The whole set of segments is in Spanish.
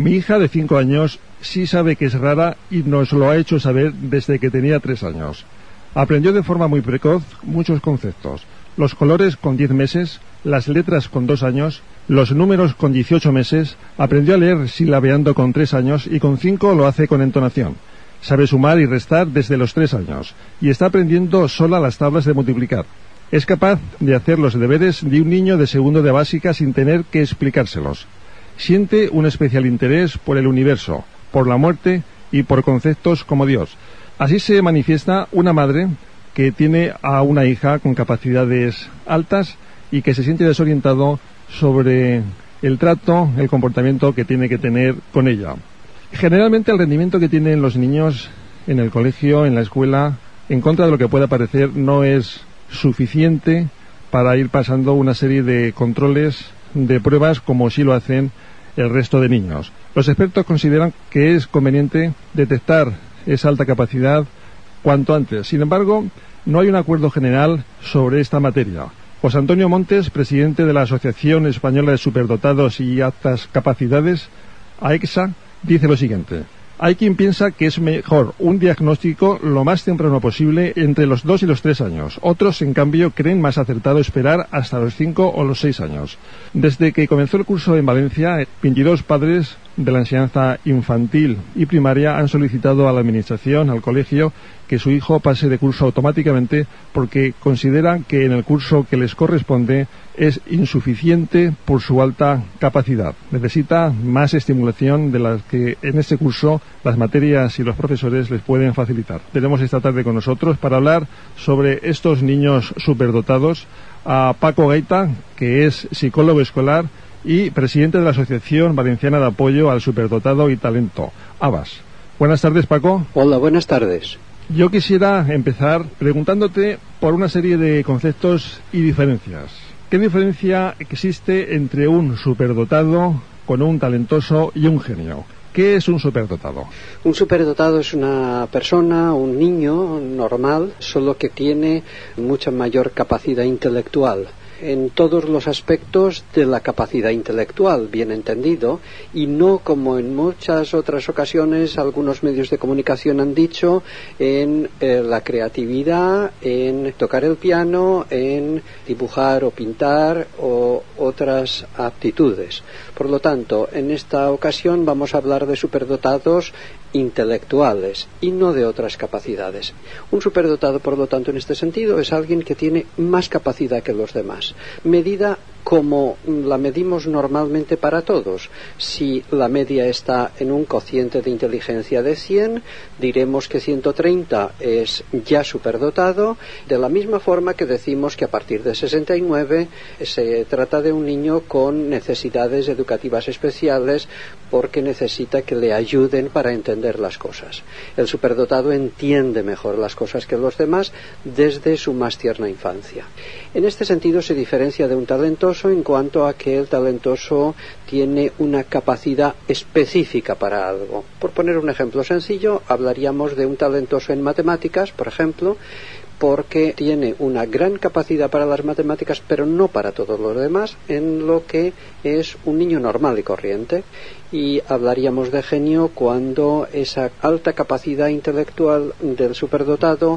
Mi hija de 5 años sí sabe que es rara y nos lo ha hecho saber desde que tenía 3 años. Aprendió de forma muy precoz muchos conceptos. Los colores con 10 meses, las letras con 2 años, los números con 18 meses, aprendió a leer silabeando con 3 años y con 5 lo hace con entonación. Sabe sumar y restar desde los 3 años y está aprendiendo sola las tablas de multiplicar. Es capaz de hacer los deberes de un niño de segundo de básica sin tener que explicárselos. Siente un especial interés por el universo, por la muerte y por conceptos como Dios. Así se manifiesta una madre que tiene a una hija con capacidades altas y que se siente desorientado sobre el trato, el comportamiento que tiene que tener con ella. Generalmente el rendimiento que tienen los niños en el colegio, en la escuela, en contra de lo que pueda parecer, no es suficiente para ir pasando una serie de controles, de pruebas, como sí lo hacen el resto de niños. Los expertos consideran que es conveniente detectar esa alta capacidad cuanto antes. Sin embargo, no hay un acuerdo general sobre esta materia. José Antonio Montes, presidente de la Asociación Española de Superdotados y Altas Capacidades, AEXA, dice lo siguiente: hay quien piensa que es mejor un diagnóstico lo más temprano posible entre los 2 y los 3 años. Otros, en cambio, creen más acertado esperar hasta los 5 o los 6 años. Desde que comenzó el curso en Valencia, 22 padres de la enseñanza infantil y primaria han solicitado a la administración, al colegio, que su hijo pase de curso automáticamente porque consideran que en el curso que les corresponde es insuficiente por su alta capacidad. Necesita más estimulación de las que en este curso las materias y los profesores les pueden facilitar. Tenemos esta tarde con nosotros para hablar sobre estos niños superdotados a Paco Gaita, que es psicólogo escolar y presidente de la Asociación Valenciana de Apoyo al Superdotado y Talento, AVAS. Buenas tardes, Paco. Hola, buenas tardes. Yo quisiera empezar preguntándote por una serie de conceptos y diferencias. ¿Qué diferencia existe entre un superdotado con un talentoso y un genio? ¿Qué es un superdotado? Un superdotado es una persona, un niño normal, solo que tiene mucha mayor capacidad intelectual en todos los aspectos de la capacidad intelectual, bien entendido, y no como en muchas otras ocasiones algunos medios de comunicación han dicho, en la creatividad, en tocar el piano, en dibujar o pintar o otras aptitudes. Por lo tanto, en esta ocasión vamos a hablar de superdotados intelectuales y no de otras capacidades. Un superdotado, por lo tanto, en este sentido, es alguien que tiene más capacidad que los demás, medida como la medimos normalmente para todos. Si la media está en un cociente de inteligencia de 100, diremos que 130 es ya superdotado, de la misma forma que decimos que a partir de 69 se trata de un niño con necesidades educativas especiales porque necesita que le ayuden para entender las cosas. El superdotado entiende mejor las cosas que los demás desde su más tierna infancia. En este sentido se diferencia de un talentoso en cuanto a que el talentoso tiene una capacidad específica para algo. Por poner un ejemplo sencillo, hablaríamos de un talentoso en matemáticas, por ejemplo, porque tiene una gran capacidad para las matemáticas, pero no para todo lo demás, en lo que es un niño normal y corriente. Y hablaríamos de genio cuando esa alta capacidad intelectual del superdotado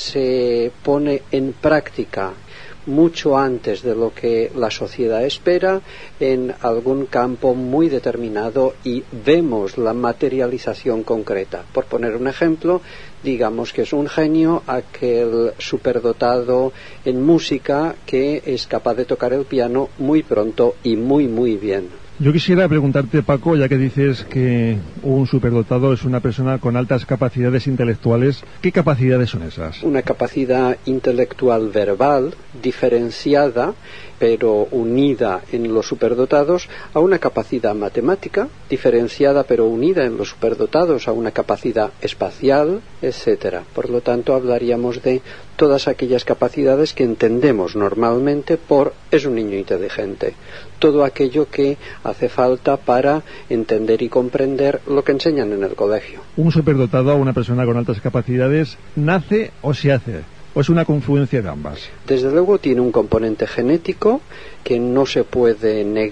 se pone en práctica mucho antes de lo que la sociedad espera en algún campo muy determinado y vemos la materialización concreta. Por poner un ejemplo, digamos que es un genio aquel superdotado en música que es capaz de tocar el piano muy pronto y muy muy bien. Yo quisiera preguntarte, Paco, ya que dices que un superdotado es una persona con altas capacidades intelectuales, ¿qué capacidades son esas? Una capacidad intelectual verbal diferenciada, pero unida en los superdotados a una capacidad matemática, diferenciada pero unida en los superdotados a una capacidad espacial, etcétera. Por lo tanto, hablaríamos de todas aquellas capacidades que entendemos normalmente por es un niño inteligente. Todo aquello que hace falta para entender y comprender lo que enseñan en el colegio. ¿Un superdotado, una persona con altas capacidades, nace o se hace? ¿O es una confluencia de ambas? Desde luego tiene un componente genético que no se puede negar,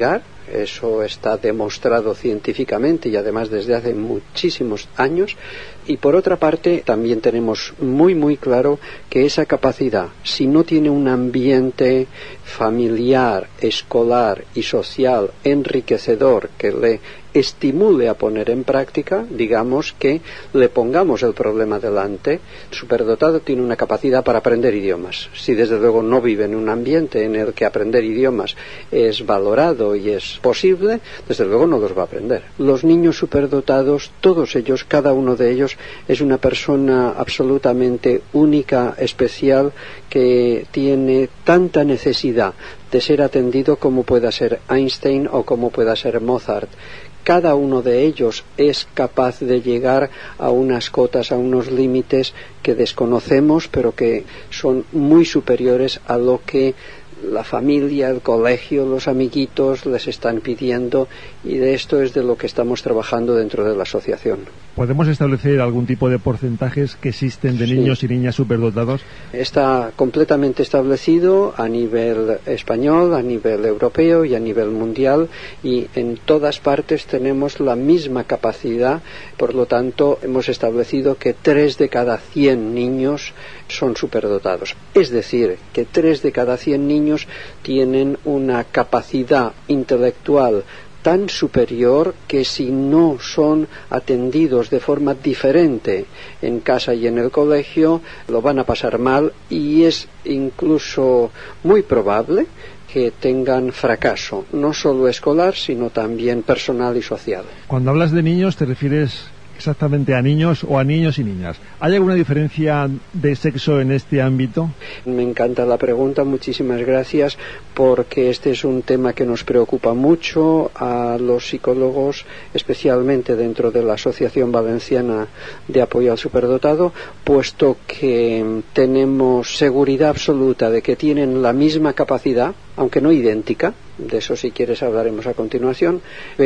Eso está demostrado científicamente y además desde hace muchísimos años. Y por otra parte, también tenemos muy claro que esa capacidad, si no tiene un ambiente familiar, escolar y social enriquecedor que le estimule a poner en práctica, digamos que le pongamos el problema delante. El superdotado tiene una capacidad para aprender idiomas. Si desde luego no vive en un ambiente en el que aprender idiomas es valorado y es posible, desde luego no los va a aprender. Los niños superdotados, todos ellos, cada uno de ellos, es una persona absolutamente única, especial, que tiene tanta necesidad de ser atendido como pueda ser Einstein o como pueda ser Mozart. Cada uno de ellos es capaz de llegar a unas cotas, a unos límites que desconocemos, pero que son muy superiores a lo que la familia, el colegio, los amiguitos les están pidiendo, y de esto es de lo que estamos trabajando dentro de la asociación. ¿Podemos establecer algún tipo de porcentajes que existen de niños y niñas superdotados? Está completamente establecido a nivel español, a nivel europeo y a nivel mundial, y en todas partes tenemos la misma capacidad. Por lo tanto, hemos establecido que 3 de cada 100 niños son superdotados. Es decir, que 3 de cada 100 niños tienen una capacidad intelectual tan superior que si no son atendidos de forma diferente en casa y en el colegio, lo van a pasar mal, y es incluso muy probable que tengan fracaso, no solo escolar, sino también personal y social. Cuando hablas de niños, ¿te refieres exactamente a niños o a niños y niñas? ¿Hay alguna diferencia de sexo en este ámbito? Me encanta la pregunta, muchísimas gracias, porque este es un tema que nos preocupa mucho a los psicólogos, especialmente dentro de la Asociación Valenciana de Apoyo al Superdotado, puesto que tenemos seguridad absoluta de que tienen la misma capacidad, aunque no idéntica. De eso, si quieres, hablaremos a continuación,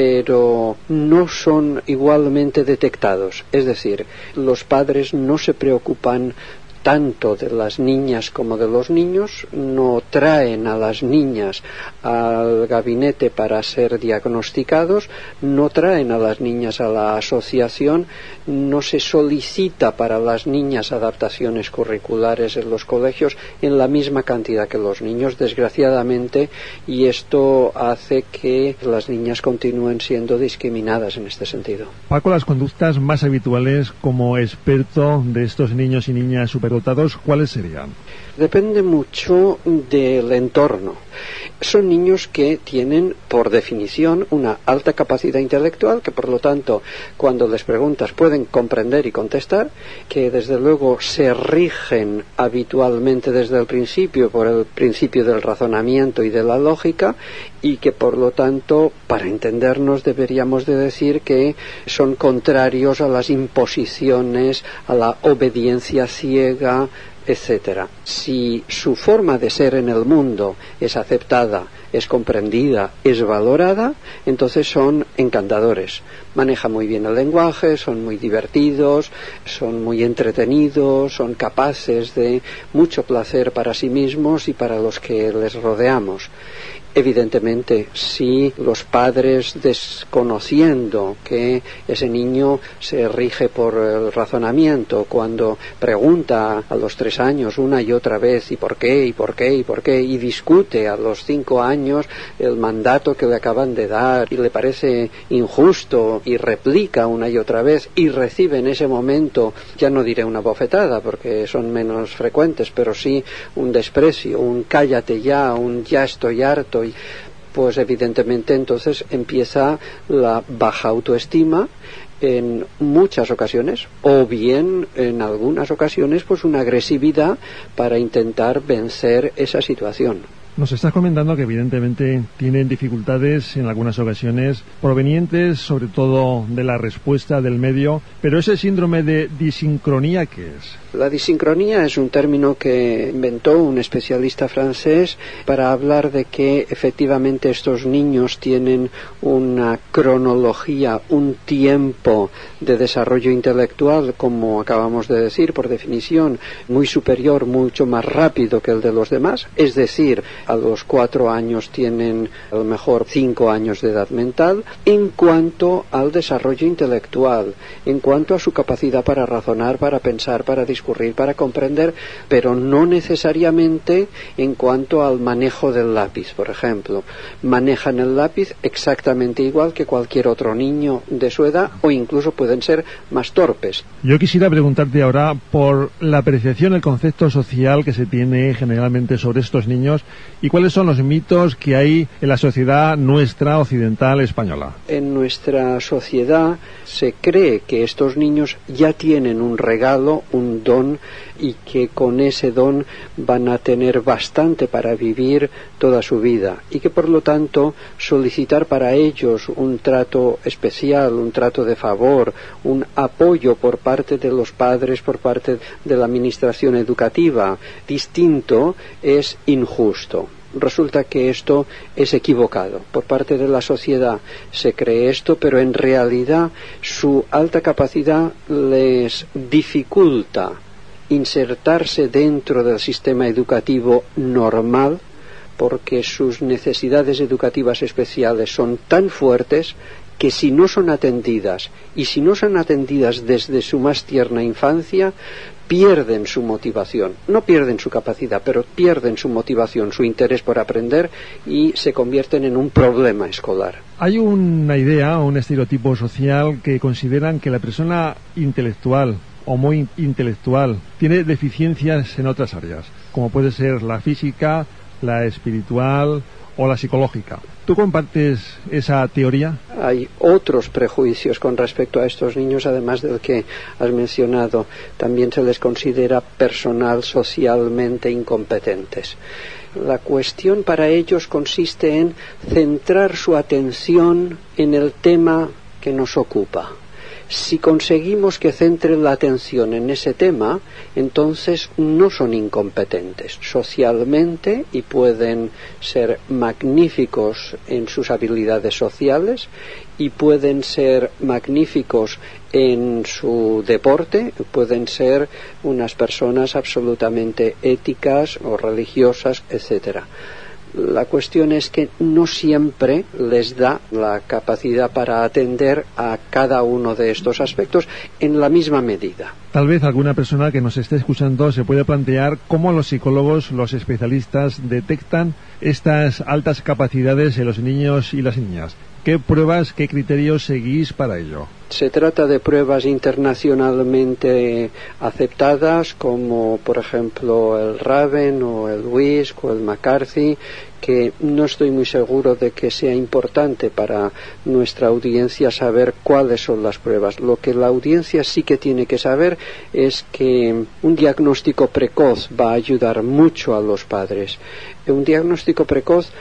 pero no son igualmente detectados. Es decir, los padres no se preocupan tanto de las niñas como de los niños, no traen a las niñas al gabinete para ser diagnosticados, no traen a las niñas a la asociación, no se solicita para las niñas adaptaciones curriculares en los colegios en la misma cantidad que los niños, desgraciadamente, y esto hace que las niñas continúen siendo discriminadas en este sentido. Paco, las conductas más habituales como experto de estos niños y niñas superdotados, ¿cuáles serían? Depende mucho del entorno. Son niños que tienen, por definición, una alta capacidad intelectual, que por lo tanto, cuando les preguntas, pueden comprender y contestar, que desde luego se rigen habitualmente desde el principio por el principio del razonamiento y de la lógica, y que por lo tanto, para entendernos, deberíamos de decir que son contrarios a las imposiciones, a la obediencia ciega, etcétera. Si su forma de ser en el mundo es aceptada, es comprendida, es valorada, entonces son encantadores. Manejan muy bien el lenguaje, son muy divertidos, son muy entretenidos, son capaces de mucho placer para sí mismos y para los que les rodeamos. Evidentemente, si los padres, desconociendo que ese niño se rige por el razonamiento, cuando pregunta a los 3 años una y otra vez ¿y por qué? ¿y por qué? ¿y por qué? y discute a los 5 años el mandato que le acaban de dar y le parece injusto y replica una y otra vez y recibe en ese momento, ya no diré una bofetada porque son menos frecuentes, pero sí un desprecio, un cállate ya, un ya estoy harto, pues evidentemente entonces empieza la baja autoestima en muchas ocasiones, o bien en algunas ocasiones pues una agresividad para intentar vencer esa situación. Nos estás comentando que evidentemente tienen dificultades en algunas ocasiones provenientes sobre todo de la respuesta del medio, pero ese síndrome de disincronía, ¿qué es? La disincronía es un término que inventó un especialista francés para hablar de que efectivamente estos niños tienen una cronología, un tiempo de desarrollo intelectual, como acabamos de decir, por definición, muy superior, mucho más rápido que el de los demás. Es decir, a los 4 años tienen a lo mejor 5 años de edad mental, en cuanto al desarrollo intelectual, en cuanto a su capacidad para razonar, para pensar, para discurrir, para comprender, pero no necesariamente en cuanto al manejo del lápiz, por ejemplo. Manejan el lápiz exactamente igual que cualquier otro niño de su edad, o incluso pueden ser más torpes. Yo quisiera preguntarte ahora por la apreciación, el concepto social que se tiene generalmente sobre estos niños y cuáles son los mitos que hay en la sociedad nuestra occidental española. En nuestra sociedad se cree que estos niños ya tienen un regalo, un don, y que con ese don van a tener bastante para vivir toda su vida, y que por lo tanto solicitar para ellos un trato especial, un trato de favor, un apoyo por parte de los padres, por parte de la administración educativa distinto, es injusto. Resulta que esto es equivocado. Por parte de la sociedad se cree esto, pero en realidad su alta capacidad les dificulta insertarse dentro del sistema educativo normal, porque sus necesidades educativas especiales son tan fuertes que si no son atendidas, y si no son atendidas desde su más tierna infancia, pierden su motivación. No pierden su capacidad, pero pierden su motivación, su interés por aprender, y se convierten en un problema escolar. Hay una idea, un estereotipo social que consideran que la persona intelectual o muy intelectual tiene deficiencias en otras áreas, como puede ser la física, la espiritual o la psicológica. ¿Tú compartes esa teoría? Hay otros prejuicios con respecto a estos niños, además del que has mencionado. También se les considera personal socialmente incompetentes. La cuestión para ellos consiste en centrar su atención en el tema que nos ocupa. Si conseguimos que centren la atención en ese tema, entonces no son incompetentes socialmente y pueden ser magníficos en sus habilidades sociales y pueden ser magníficos en su deporte, pueden ser unas personas absolutamente éticas o religiosas, etcétera. La cuestión es que no siempre les da la capacidad para atender a cada uno de estos aspectos en la misma medida. Tal vez alguna persona que nos esté escuchando se puede plantear cómo los psicólogos, los especialistas, detectan estas altas capacidades en los niños y las niñas. ¿Qué pruebas, qué criterios seguís para ello? Se trata de pruebas internacionalmente aceptadas, como por ejemplo el Raven o el WISC o el McCarthy, que no estoy muy seguro de que sea importante para nuestra audiencia saber cuáles son las pruebas. Lo que la audiencia sí que tiene que saber es que un diagnóstico precoz va a ayudar mucho a los padres. Un diagnóstico precoz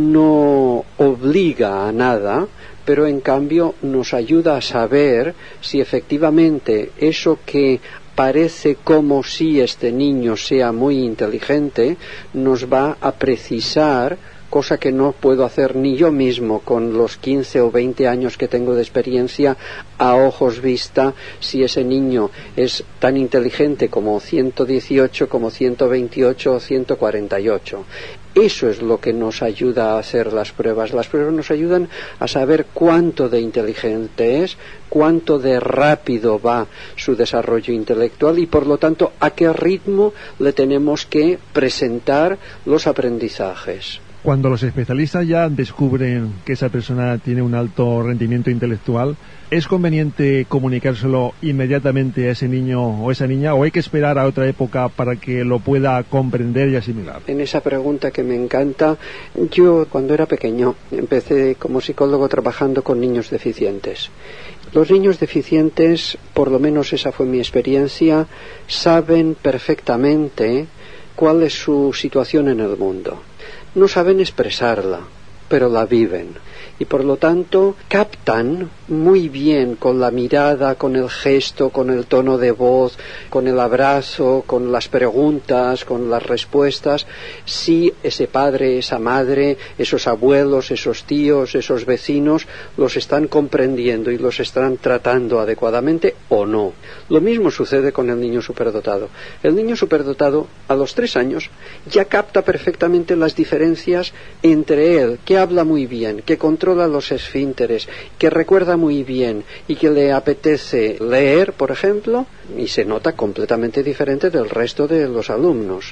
no obliga a nada, pero en cambio nos ayuda a saber si efectivamente eso que parece como si este niño sea muy inteligente nos va a precisar, cosa que no puedo hacer ni yo mismo con los 15 o 20 años que tengo de experiencia, a ojos vista si ese niño es tan inteligente como 118, como 128 o 148. Eso es lo que nos ayuda a hacer las pruebas. Las pruebas nos ayudan a saber cuánto de inteligente es, cuánto de rápido va su desarrollo intelectual y, por lo tanto, a qué ritmo le tenemos que presentar los aprendizajes. Cuando los especialistas ya descubren que esa persona tiene un alto rendimiento intelectual, ¿es conveniente comunicárselo inmediatamente a ese niño o esa niña, o hay que esperar a otra época para que lo pueda comprender y asimilar? En esa pregunta que me encanta, yo cuando era pequeño empecé como psicólogo trabajando con niños deficientes. Los niños deficientes, por lo menos esa fue mi experiencia, saben perfectamente cuál es su situación en el mundo. No saben expresarla, pero la viven. Y por lo tanto captan muy bien con la mirada, con el gesto, con el tono de voz, con el abrazo, con las preguntas, con las respuestas, si ese padre, esa madre, esos abuelos, esos tíos, esos vecinos los están comprendiendo y los están tratando adecuadamente o no. Lo mismo sucede con el niño superdotado. El niño superdotado a los 3 años ya capta perfectamente las diferencias entre él, que habla muy bien, que controla los esfínteres, que recuerda muy bien y que le apetece leer, por ejemplo, y se nota completamente diferente del resto de los alumnos.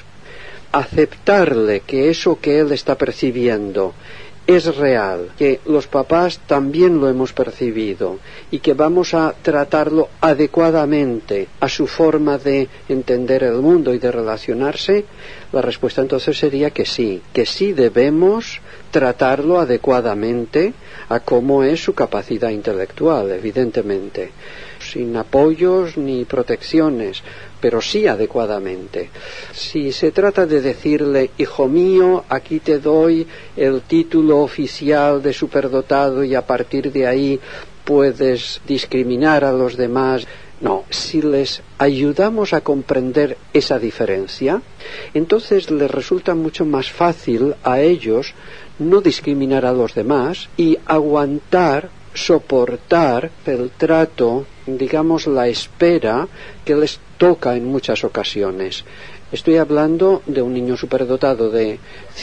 Aceptarle que eso que él está percibiendo es real, que los papás también lo hemos percibido y que vamos a tratarlo adecuadamente a su forma de entender el mundo y de relacionarse, la respuesta entonces sería que sí debemos tratarlo adecuadamente a cómo es su capacidad intelectual, evidentemente, sin apoyos ni protecciones, pero sí adecuadamente. Si se trata de decirle, hijo mío, aquí te doy el título oficial de superdotado y a partir de ahí puedes discriminar a los demás, no, si les ayudamos a comprender esa diferencia, entonces les resulta mucho más fácil a ellos no discriminar a los demás y aguantar, soportar el trato, digamos la espera que les toca en muchas ocasiones. Estoy hablando de un niño superdotado de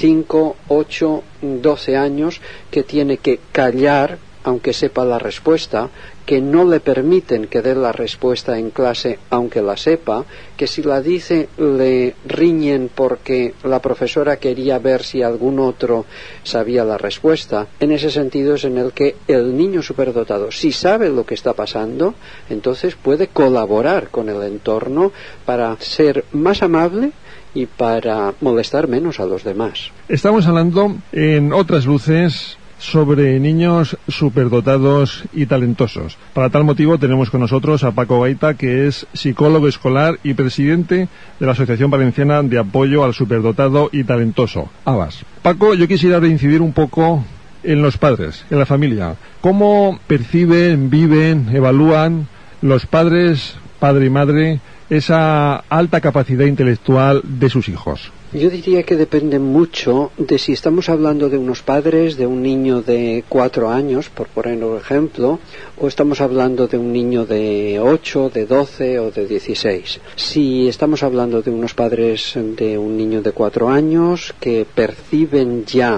5, 8, 12 años que tiene que callar aunque sepa la respuesta, que no le permiten que dé la respuesta en clase aunque la sepa, que si la dice le riñen porque la profesora quería ver si algún otro sabía la respuesta. En ese sentido es en el que el niño superdotado, si sabe lo que está pasando, entonces puede colaborar con el entorno para ser más amable y para molestar menos a los demás. Estamos hablando en Otras Luces sobre niños superdotados y talentosos. Para tal motivo tenemos con nosotros a Paco Gaita, que es psicólogo escolar y presidente de la Asociación Valenciana de Apoyo al Superdotado y Talentoso, AVAS. Paco, yo quisiera reincidir un poco en los padres, en la familia. ¿Cómo perciben, viven, evalúan los padres, padre y madre, esa alta capacidad intelectual de sus hijos? Yo diría que depende mucho de si estamos hablando de unos padres, de un niño de 4 años, por poner un ejemplo, o estamos hablando de un niño de 8, de 12 o de 16. Si estamos hablando de unos padres de un niño de 4 años que perciben ya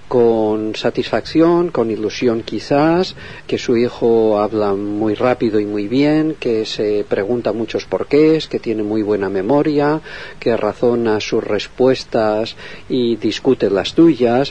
con satisfacción, con ilusión quizás, que su hijo habla muy rápido y muy bien, que se pregunta muchos porqués, que tiene muy buena memoria, que razona sus respuestas y discute las tuyas,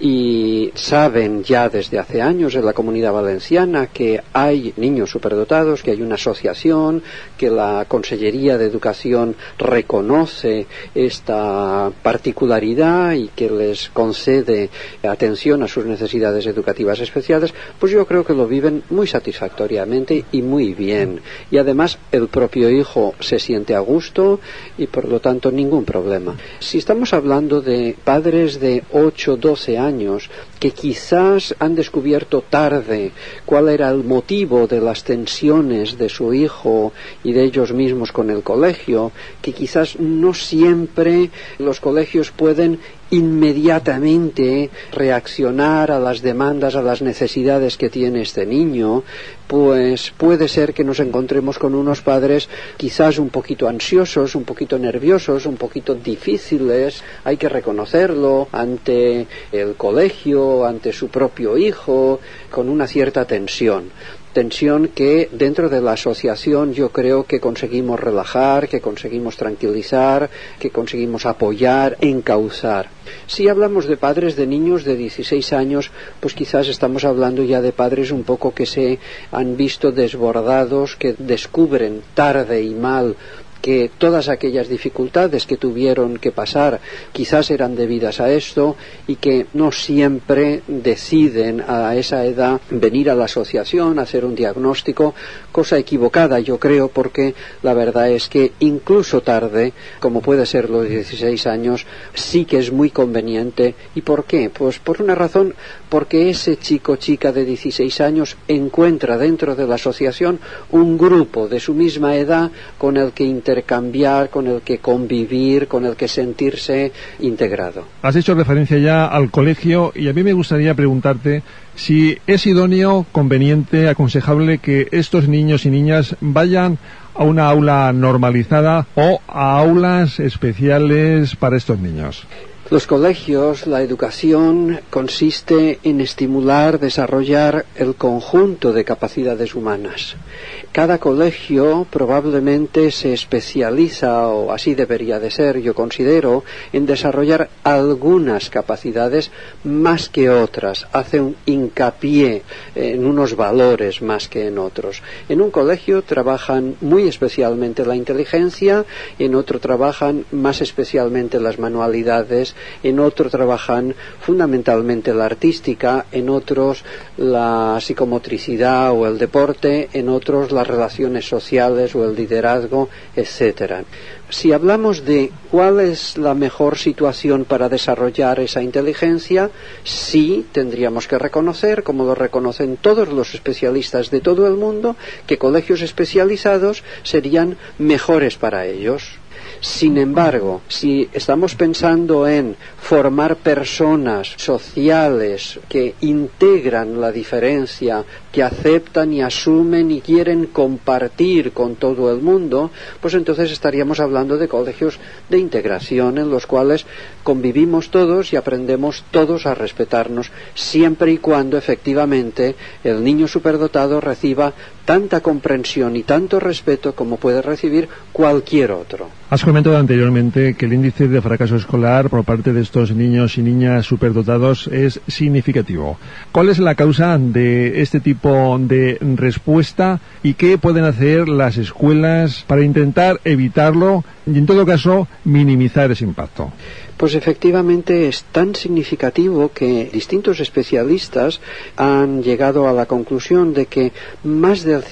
y saben ya desde hace años en la Comunidad Valenciana que hay niños superdotados, que hay una asociación, que la Consellería de Educación reconoce esta particularidad y que les concede atención a sus necesidades educativas especiales, pues yo creo que lo viven muy satisfactoriamente y muy bien. Y además el propio hijo se siente a gusto y por lo tanto ningún problema. Si estamos hablando de padres de 8, 12 años que quizás han descubierto tarde cuál era el motivo de las tensiones de su hijo y de ellos mismos con el colegio, que quizás no siempre los colegios pueden inmediatamente reaccionar a las demandas, a las necesidades que tiene este niño, pues puede ser que nos encontremos con unos padres quizás un poquito ansiosos, un poquito nerviosos, un poquito difíciles, hay que reconocerlo, ante el colegio, ante su propio hijo, con una cierta tensión que dentro de la asociación yo creo que conseguimos relajar, que conseguimos tranquilizar, que conseguimos apoyar, encauzar. Si hablamos de padres de niños de 16 años, pues quizás estamos hablando ya de padres un poco que se han visto desbordados, que descubren tarde y mal que todas aquellas dificultades que tuvieron que pasar quizás eran debidas a esto y que no siempre deciden a esa edad venir a la asociación, hacer un diagnóstico, cosa equivocada yo creo, porque la verdad es que incluso tarde, como puede ser los 16 años, sí que es muy conveniente. ¿Y por qué? Pues por una razón, porque ese chico o chica de 16 años encuentra dentro de la asociación un grupo de su misma edad con el que intercambiar, con el que convivir, con el que sentirse integrado. Has hecho referencia ya al colegio y a mí me gustaría preguntarte si es idóneo, conveniente, aconsejable que estos niños y niñas vayan a una aula normalizada o a aulas especiales para estos niños. Los colegios, la educación consiste en estimular, desarrollar el conjunto de capacidades humanas. Cada colegio probablemente se especializa, o así debería de ser, yo considero, en desarrollar algunas capacidades más que otras. Hace un hincapié en unos valores más que en otros. En un colegio trabajan muy especialmente la inteligencia, en otro trabajan más especialmente las manualidades, en otro trabajan fundamentalmente la artística, en otros la psicomotricidad o el deporte, en otros las relaciones sociales o el liderazgo, etcétera. Si hablamos de cuál es la mejor situación para desarrollar esa inteligencia, sí tendríamos que reconocer, como lo reconocen todos los especialistas de todo el mundo, que colegios especializados serían mejores para ellos. Sin embargo, si estamos pensando en formar personas sociales que integran la diferencia, que aceptan y asumen y quieren compartir con todo el mundo, pues entonces estaríamos hablando de colegios de integración en los cuales convivimos todos y aprendemos todos a respetarnos, siempre y cuando efectivamente el niño superdotado reciba tanta comprensión y tanto respeto como puede recibir cualquier otro. Has comentado anteriormente que el índice de fracaso escolar por parte de estos niños y niñas superdotados es significativo. ¿Cuál es la causa de este tipo de respuesta y qué pueden hacer las escuelas para intentar evitarlo y, en todo caso, minimizar ese impacto? Pues efectivamente es tan significativo que distintos especialistas han llegado a la conclusión de que más del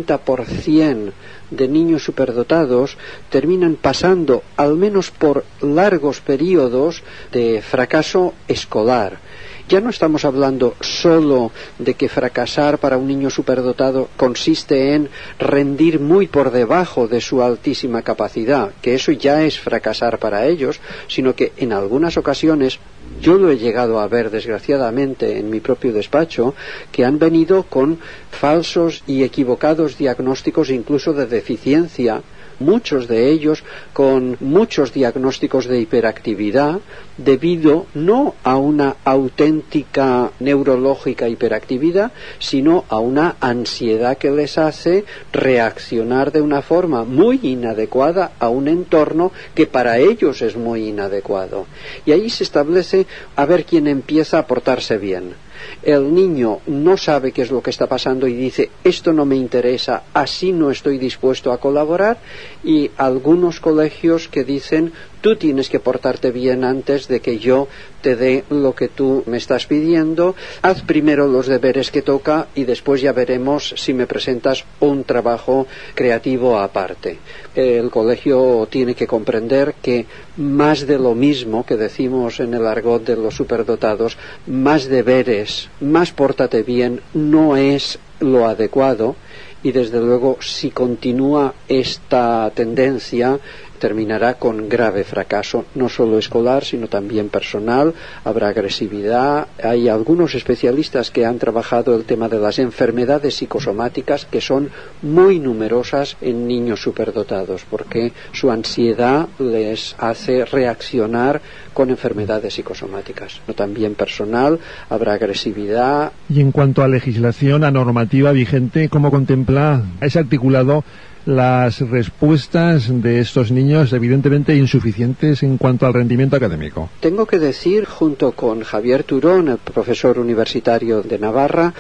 50% de niños superdotados terminan pasando al menos por largos periodos de fracaso escolar. Ya no estamos hablando solo de que fracasar para un niño superdotado consiste en rendir muy por debajo de su altísima capacidad, que eso ya es fracasar para ellos, sino que en algunas ocasiones, yo lo he llegado a ver desgraciadamente en mi propio despacho, que han venido con falsos y equivocados diagnósticos incluso de deficiencia, muchos de ellos con muchos diagnósticos de hiperactividad debido no a una auténtica neurológica hiperactividad, sino a una ansiedad que les hace reaccionar de una forma muy inadecuada a un entorno que para ellos es muy inadecuado. Y ahí se establece a ver quién empieza a portarse bien. El niño no sabe qué es lo que está pasando y dice, esto no me interesa, así no estoy dispuesto a colaborar, y algunos colegios que dicen, tú tienes que portarte bien antes de que yo te dé lo que tú me estás pidiendo, haz primero los deberes que toca y después ya veremos si me presentas un trabajo creativo aparte. El colegio tiene que comprender que más de lo mismo que decimos en el argot de los superdotados, más deberes, más pórtate bien, no es lo adecuado, y desde luego si continúa esta tendencia terminará con grave fracaso, no solo escolar, sino también personal. Habrá agresividad. Hay algunos especialistas que han trabajado el tema de las enfermedades psicosomáticas, que son muy numerosas en niños superdotados, porque su ansiedad les hace reaccionar con enfermedades psicosomáticas. También personal, habrá agresividad. Y en cuanto a legislación, a normativa vigente, ¿cómo contempla ese articulado las respuestas de estos niños, evidentemente insuficientes en cuanto al rendimiento académico? Tengo que decir, junto con Javier Turón, el profesor universitario de Navarra,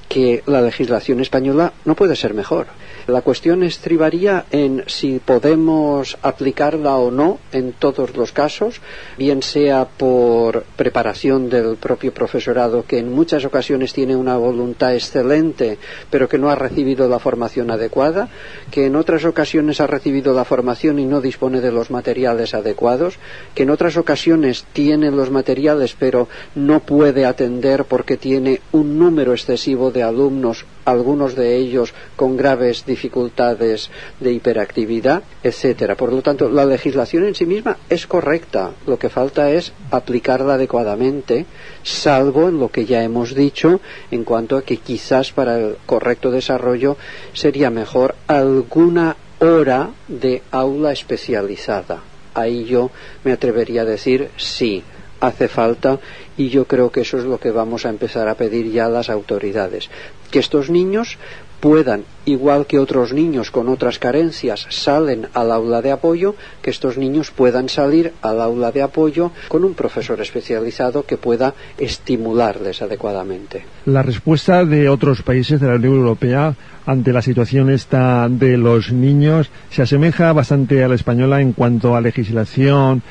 que la legislación española no puede ser mejor. La cuestión estribaría en si podemos aplicarla o no en todos los casos, bien sea por preparación del propio profesorado, que en muchas ocasiones tiene una voluntad excelente, pero que no ha recibido la formación adecuada, que en otras ocasiones ha recibido la formación y no dispone de los materiales adecuados, que en otras ocasiones tiene los materiales pero no puede atender porque tiene un número excesivo de alumnos, algunos de ellos con graves dificultades de hiperactividad, etcétera. Por lo tanto, la legislación en sí misma es correcta. Lo que falta es aplicarla adecuadamente, salvo en lo que ya hemos dicho, en cuanto a que quizás para el correcto desarrollo sería mejor alguna hora de aula especializada. Ahí yo me atrevería a decir sí, hace falta, y yo creo que eso es lo que vamos a empezar a pedir ya a las autoridades, que estos niños puedan, igual que otros niños con otras carencias salen al aula de apoyo, que estos niños puedan salir al aula de apoyo con un profesor especializado que pueda estimularles adecuadamente. La respuesta de otros países de la Unión Europea ante la situación esta de los niños se asemeja bastante a la española en cuanto a legislación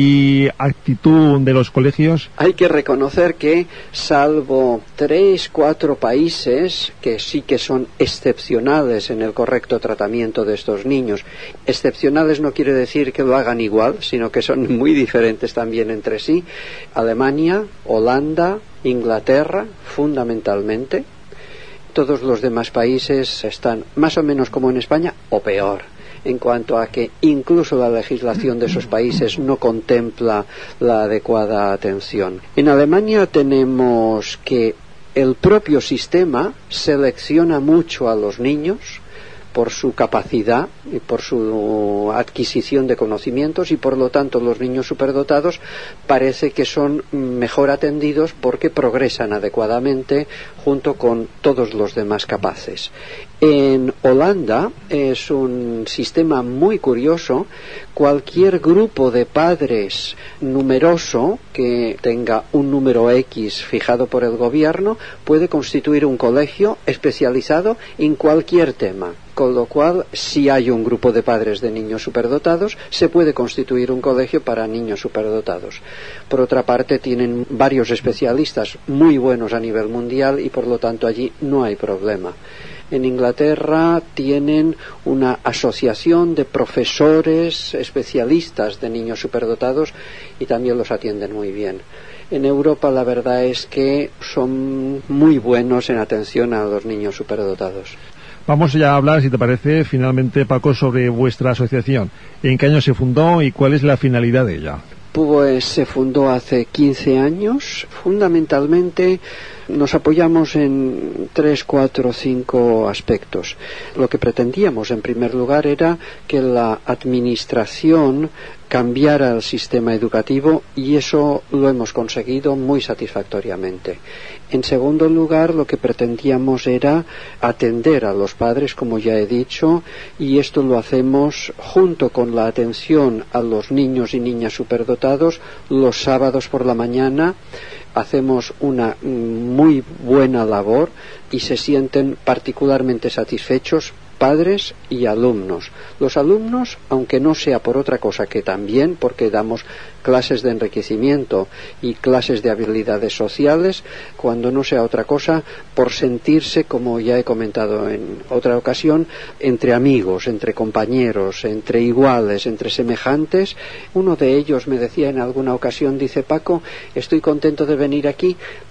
y actitud de los colegios. Hay que reconocer que, salvo 3-4 países que sí que son excepcionales en el correcto tratamiento de estos niños, excepcionales no quiere decir que lo hagan igual, sino que son muy diferentes también entre sí, Alemania, Holanda, Inglaterra, fundamentalmente. Todos los demás países están más o menos como en España o peor, en cuanto a que incluso la legislación de esos países no contempla la adecuada atención. En Alemania tenemos que el propio sistema selecciona mucho a los niños por su capacidad y por su adquisición de conocimientos, y por lo tanto los niños superdotados parece que son mejor atendidos porque progresan adecuadamente junto con todos los demás capaces. En Holanda es un sistema muy curioso. Cualquier grupo de padres numeroso que tenga un número X fijado por el gobierno puede constituir un colegio especializado en cualquier tema. Con lo cual, si hay un grupo de padres de niños superdotados, se puede constituir un colegio para niños superdotados. Por otra parte, tienen varios especialistas muy buenos a nivel mundial y por lo tanto allí no hay problema. En Inglaterra tienen una asociación de profesores especialistas de niños superdotados y también los atienden muy bien. En Europa la verdad es que son muy buenos en atención a los niños superdotados. Vamos ya a hablar, si te parece, finalmente, Paco, sobre vuestra asociación. ¿En qué año se fundó y cuál es la finalidad de ella? Pues se fundó hace 15 años. Fundamentalmente nos apoyamos en 3, 4, 5 aspectos. Lo que pretendíamos, en primer lugar, era que la administración cambiara el sistema educativo, y eso lo hemos conseguido muy satisfactoriamente. En segundo lugar, lo que pretendíamos era atender a los padres, como ya he dicho, y esto lo hacemos junto con la atención a los niños y niñas superdotados los sábados por la mañana. Hacemos una muy buena labor y se sienten particularmente satisfechos padres y alumnos. Los alumnos, aunque no sea por otra cosa que también porque damos clases de enriquecimiento y clases de habilidades sociales, cuando no sea otra cosa, por sentirse, como ya he comentado en otra ocasión, entre amigos, entre compañeros, entre iguales, entre semejantes. Uno de ellos me decía en alguna ocasión, dice: Paco, estoy contento de venir aquí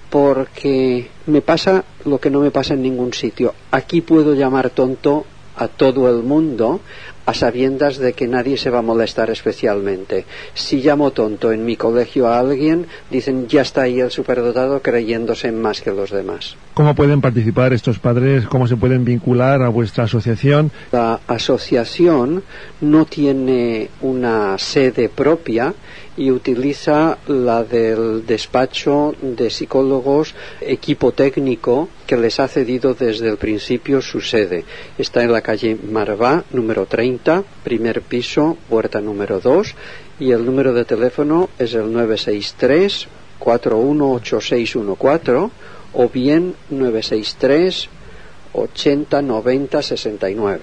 porque me pasa lo que no me pasa en ningún sitio. Aquí puedo llamar tonto a todo el mundo, a sabiendas de que nadie se va a molestar especialmente. Si llamo tonto en mi colegio a alguien, dicen: ya está ahí el superdotado, creyéndose más que los demás. ¿Cómo pueden participar estos padres? ¿Cómo se pueden vincular a vuestra asociación? La asociación no tiene una sede propia y utiliza la del despacho de psicólogos, equipo técnico que les ha cedido desde el principio su sede. Está en la calle Marvá, número 30, primer piso, puerta número 2, y el número de teléfono es el 963 418614, o bien 963 80 90 69.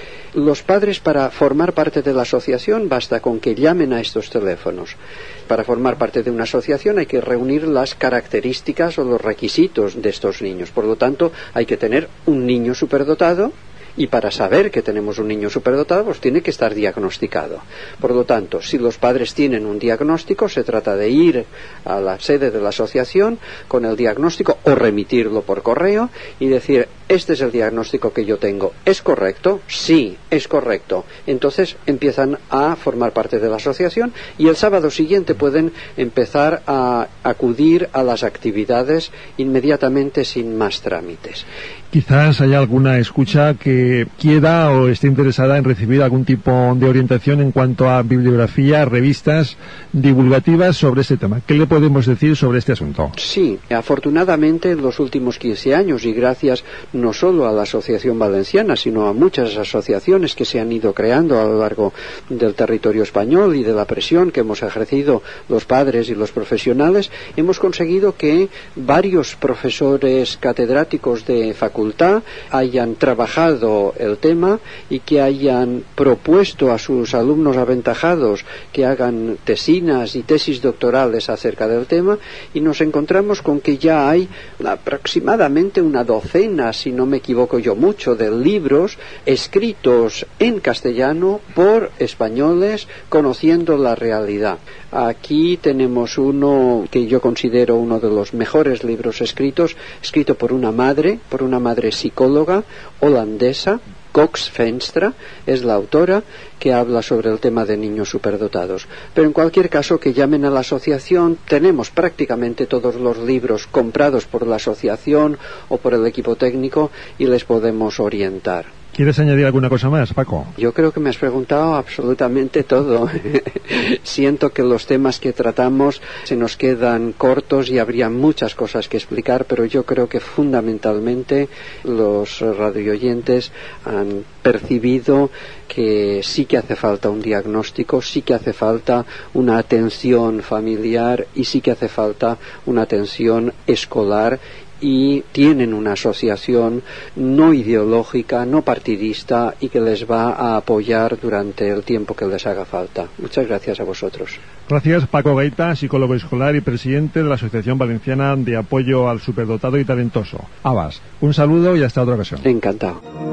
Los padres, para formar parte de la asociación, basta con que llamen a estos teléfonos. Para formar parte de una asociación hay que reunir las características o los requisitos de estos niños. Por lo tanto, hay que tener un niño superdotado, y para saber que tenemos un niño superdotado, pues tiene que estar diagnosticado. Por lo tanto, si los padres tienen un diagnóstico, se trata de ir a la sede de la asociación con el diagnóstico o remitirlo por correo y decir: este es el diagnóstico que yo tengo. ¿Es correcto? Sí, es correcto. Entonces empiezan a formar parte de la asociación y el sábado siguiente pueden empezar a acudir a las actividades inmediatamente sin más trámites. Quizás haya alguna escucha que quiera o esté interesada en recibir algún tipo de orientación en cuanto a bibliografía, revistas divulgativas sobre este tema. ¿Qué le podemos decir sobre este asunto? Sí, afortunadamente en los últimos 15 años y gracias no solo a la Asociación Valenciana, sino a muchas asociaciones que se han ido creando a lo largo del territorio español y de la presión que hemos ejercido los padres y los profesionales, hemos conseguido que varios profesores catedráticos de facultad hayan trabajado el tema y que hayan propuesto a sus alumnos aventajados que hagan tesinas y tesis doctorales acerca del tema, y nos encontramos con que ya hay aproximadamente una docena, si no me equivoco yo mucho, de libros escritos en castellano por españoles conociendo la realidad. Aquí tenemos uno que yo considero uno de los mejores libros escrito por una madre psicóloga holandesa. Cox Venstra es la autora, que habla sobre el tema de niños superdotados. Pero en cualquier caso, que llamen a la asociación. Tenemos prácticamente todos los libros comprados por la asociación o por el equipo técnico y les podemos orientar. ¿Quieres añadir alguna cosa más, Paco? Yo creo que me has preguntado absolutamente todo. Siento que los temas que tratamos se nos quedan cortos y habría muchas cosas que explicar, pero yo creo que fundamentalmente los radioyentes han percibido que sí que hace falta un diagnóstico, sí que hace falta una atención familiar y sí que hace falta una atención escolar, y tienen una asociación no ideológica, no partidista y que les va a apoyar durante el tiempo que les haga falta. Muchas gracias a vosotros. Gracias, Paco Gaita, psicólogo escolar y presidente de la Asociación Valenciana de Apoyo al Superdotado y Talentoso, AVAS. Un saludo y hasta otra ocasión. Encantado.